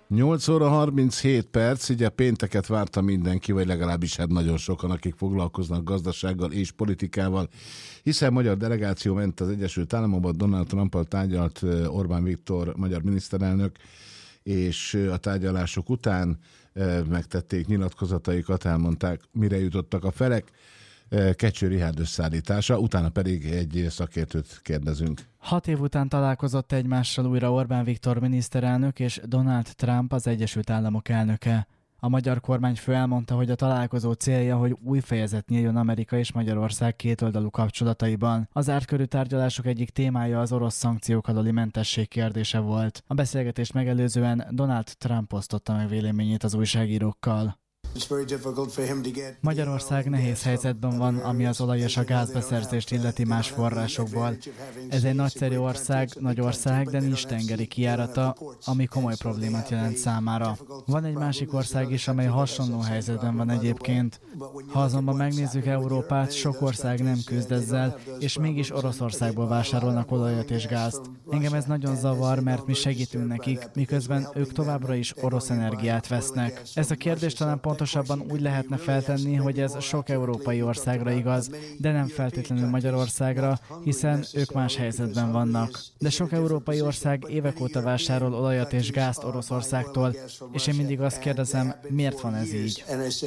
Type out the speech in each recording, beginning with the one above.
8 óra 37 perc, ugye pénteket várta mindenki, vagy legalábbis hát nagyon sokan, akik foglalkoznak gazdasággal és politikával, hiszen magyar delegáció ment az Egyesült Államokba, Donald Trump-al tárgyalt Orbán Viktor magyar miniszterelnök, és a tárgyalások után megtették nyilatkozataikat, elmondták, mire jutottak a felek. Kecső Richárd összeállítása, utána pedig egy szakértőt kérdezünk. 6 év után találkozott egymással újra Orbán Viktor miniszterelnök és Donald Trump az Egyesült Államok elnöke. A magyar kormányfő elmondta, hogy a találkozó célja, hogy új fejezet nyíljon Amerika és Magyarország kétoldalú kapcsolataiban. Az ártkörű tárgyalások egyik témája az orosz szankciók aluli mentesség kérdése volt. A beszélgetést megelőzően Donald Trump osztotta meg véleményét az újságírókkal. Magyarország nehéz helyzetben van, ami az olaj és a gázbeszerzést illeti más forrásokból. Ez egy nagyszerű ország, nagy ország, de nincs tengeri kijárata, ami komoly problémát jelent számára. Van egy másik ország is, amely hasonló helyzetben van egyébként. Ha azonban megnézzük Európát, sok ország nem küzd ezzel, és mégis Oroszországból vásárolnak olajat és gázt. Engem ez nagyon zavar, mert mi segítünk nekik, miközben ők továbbra is orosz energiát vesznek. Ez a kérdés talán pontosabban úgy lehetne feltenni, hogy ez sok európai országra igaz, de nem feltétlenül Magyarországra, hiszen ők más helyzetben vannak. De sok európai ország évek óta vásárol olajat és gázt Oroszországtól, és én mindig azt kérdezem, miért van ez így?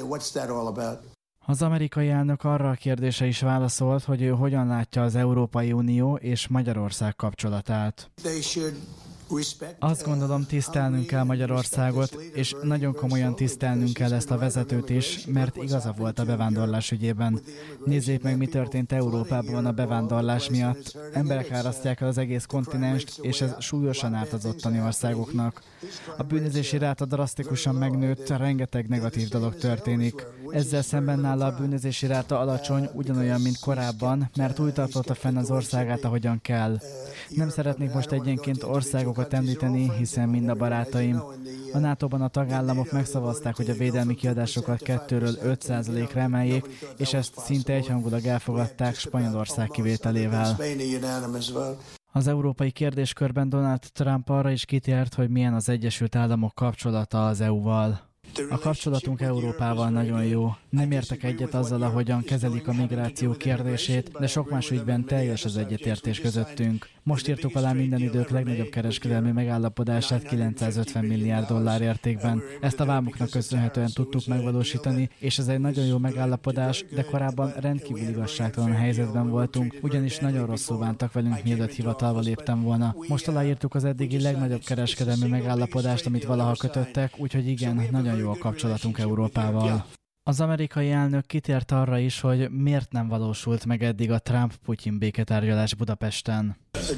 Az amerikai elnök arra a kérdése is válaszolt, hogy ő hogyan látja az Európai Unió és Magyarország kapcsolatát. Azt gondolom, tisztelnünk kell Magyarországot, és nagyon komolyan tisztelnünk kell ezt a vezetőt is, mert igaza volt a bevándorlás ügyében. Nézzék meg, mi történt Európában a bevándorlás miatt. Emberek árasztják el az egész kontinenst, és ez súlyosan árt az ottani országoknak. A bűnözési ráta drasztikusan megnőtt, rengeteg negatív dolog történik. Ezzel szemben nála a bűnözési ráta alacsony, ugyanolyan, mint korábban, mert úgy tartotta fenn az országát, ahogyan kell. Nem szeretnék most egyenként országokat említeni, hiszen mind a barátaim. A NATO-ban a tagállamok megszavazták, hogy a védelmi kiadásokat 2-ről 5%-ra emeljék, és ezt szinte egyhangulag elfogadták Spanyolország kivételével. Az európai kérdéskörben Donald Trump arra is kitért, hogy milyen az Egyesült Államok kapcsolata az EU-val. A kapcsolatunk Európával nagyon jó. Nem értek egyet azzal, ahogyan kezelik a migráció kérdését, de sok más ügyben teljes az egyetértés közöttünk. Most írtuk alá minden idők legnagyobb kereskedelmi megállapodását $950 milliárd értékben. Ezt a vámoknak köszönhetően tudtuk megvalósítani, és ez egy nagyon jó megállapodás, de korábban rendkívül igazságtalan helyzetben voltunk, ugyanis nagyon rosszul bántak velünk, mielőtt hivatalba léptem volna. Most aláírtuk az eddigi legnagyobb kereskedelmi megállapodást, amit valaha kötöttek, úgyhogy igen, nagyon jó a kapcsolatunk Európával. Az amerikai elnök kitért arra is, hogy miért nem valósult meg eddig a Trump-Putyin béketárgyalás Budapesten.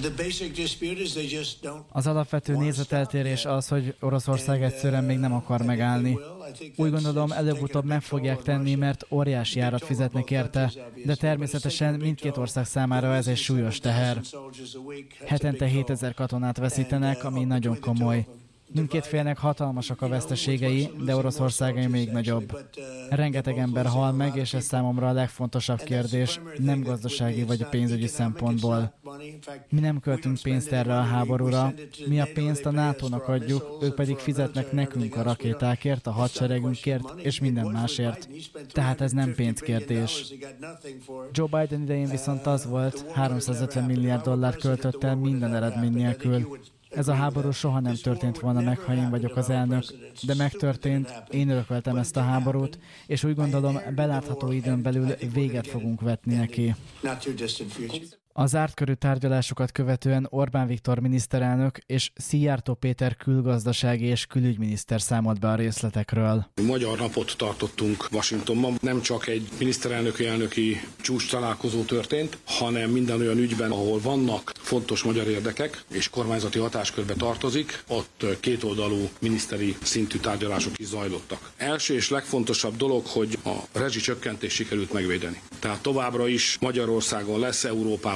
Az alapvető nézeteltérés az, hogy Oroszország egyszerűen még nem akar megállni. Úgy gondolom, előbb-utóbb meg fogják tenni, mert óriási árat fizetnek érte, de természetesen mindkét ország számára ez egy súlyos teher. Hetente 7000 katonát veszítenek, ami nagyon komoly. Mindkét félnek hatalmasak a veszteségei, de Oroszországai még nagyobb. Rengeteg ember hal meg, és ez számomra a legfontosabb kérdés, nem gazdasági vagy pénzügyi szempontból. Mi nem költünk pénzt erre a háborúra, mi a pénzt a NATO-nak adjuk, ők pedig fizetnek nekünk a rakétákért, a hadseregünkért és minden másért. Tehát ez nem pénzkérdés. Joe Biden idején viszont az volt, $350 milliárd költött el minden eredmény nélkül. Ez a háború soha nem történt volna meg, ha én vagyok az elnök, de megtörtént, én örököltem ezt a háborút, és úgy gondolom, belátható időn belül véget fogunk vetni neki. Az zárt körű tárgyalásokat követően Orbán Viktor miniszterelnök és Szijjártó Péter külgazdasági és külügyminiszter számolt be a részletekről. Magyar napot tartottunk Washingtonban. Nem csak egy miniszterelnöki csúcs találkozó történt, hanem minden olyan ügyben, ahol vannak fontos magyar érdekek és kormányzati hatáskörbe tartozik, ott kétoldalú miniszteri szintű tárgyalások is zajlottak. Első és legfontosabb dolog, hogy a rezsicsökkentést sikerült megvédeni. Tehát továbbra is Magyarországon lesz Európában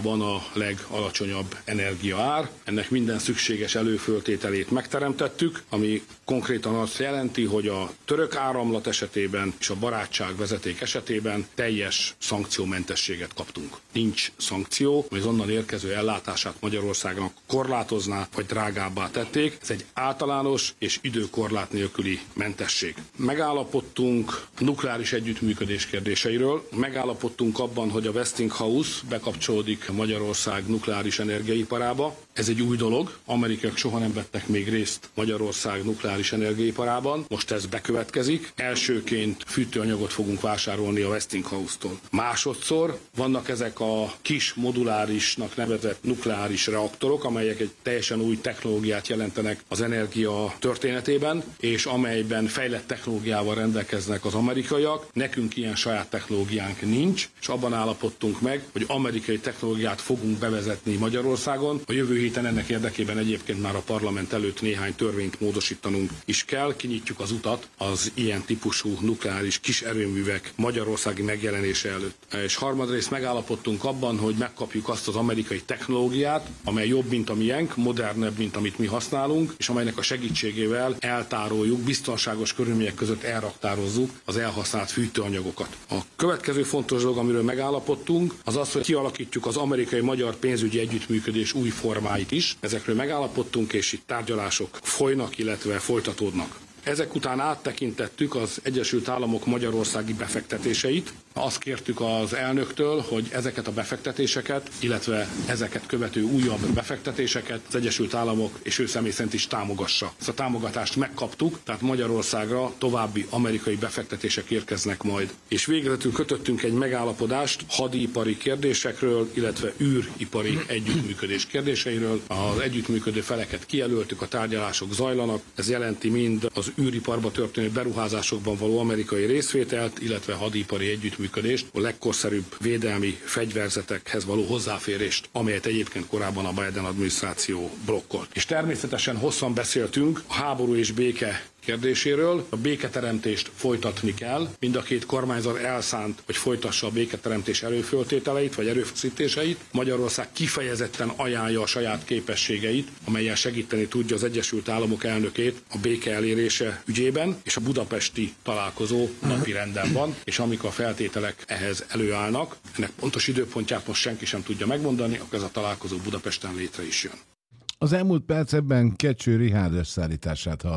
van a legalacsonyabb energiaár. Ennek minden szükséges előföltételét megteremtettük, ami konkrétan azt jelenti, hogy a török áramlat esetében és a barátság vezeték esetében teljes szankciómentességet kaptunk. Nincs szankció, hogy az onnan érkező ellátását Magyarországnak korlátozná, vagy drágábbá tették. Ez egy általános és időkorlát nélküli mentesség. Megállapodtunk nukleáris együttműködés kérdéseiről. Megállapodtunk abban, hogy a Westinghouse bekapcsolódik Magyarország nukleáris energiaiparába. Ez egy új dolog. Amerikaiak soha nem vettek még részt Magyarország nukleáris energiaiparában. Most ez bekövetkezik. Elsőként fűtőanyagot fogunk vásárolni a Westinghouse-tól. Másodszor vannak ezek a kis modulárisnak nevezett nukleáris reaktorok, amelyek egy teljesen új technológiát jelentenek az energia történetében, és amelyben fejlett technológiával rendelkeznek az amerikaiak. Nekünk ilyen saját technológiánk nincs, és abban állapodtunk meg, hogy amerikai technológiát fogunk bevezetni Magyarországon. A jövő héten ennek érdekében egyébként már a parlament előtt néhány törvényt módosítanunk is kell. Kinyitjuk az utat az ilyen típusú nukleáris kis erőművek magyarországi megjelenése előtt. És harmadrészt megállapodtunk abban, hogy megkapjuk azt az amerikai technológiát, amely jobb, mint a miénk, modernebb, mint amit mi használunk, és amelynek a segítségével eltároljuk, biztonságos körülmények között elraktározzuk az elhasznált fűtőanyagokat. A következő fontos dolog, amiről megállapodtunk, az az, hogy kialakítjuk az amerikai-magyar pénzügyi együttműködés új formáit is. Ezekről megállapodtunk, és itt tárgyalások folynak, illetve folytatódnak. Ezek után áttekintettük az Egyesült Államok magyarországi befektetéseit. Azt kértük az elnöktől, hogy ezeket a befektetéseket, illetve ezeket követő újabb befektetéseket az Egyesült Államok és ő személy szerint is támogassa. Ezt a támogatást megkaptuk, tehát Magyarországra további amerikai befektetések érkeznek majd. És végezetül kötöttünk egy megállapodást hadipari kérdésekről, illetve űripari együttműködés kérdéseiről. Az együttműködő feleket kijelöltük, a tárgyalások zajlanak. Ez jelenti mind az űriparba történő beruházásokban való amerikai részvételt, illetve hadipari együttműködést, a legkorszerűbb védelmi fegyverzetekhez való hozzáférést, amelyet egyébként korábban a Biden adminisztráció blokkolt. És természetesen hosszan beszéltünk a háború és béke kérdéséről. A béketeremtést folytatni kell. Mind a két kormányzat elszánt, hogy folytassa a béketeremtés erőföltételeit, vagy erőfeszítéseit. Magyarország kifejezetten ajánlja a saját képességeit, amellyel segíteni tudja az Egyesült Államok elnökét a béke elérése ügyében, és a budapesti találkozó napirenden van, és amikor a feltételek ehhez előállnak, ennek pontos időpontját most senki sem tudja megmondani, akkor ez a találkozó Budapesten létre is jön. Az elmúlt percekben Kecső Richárd összeállítását hallottuk.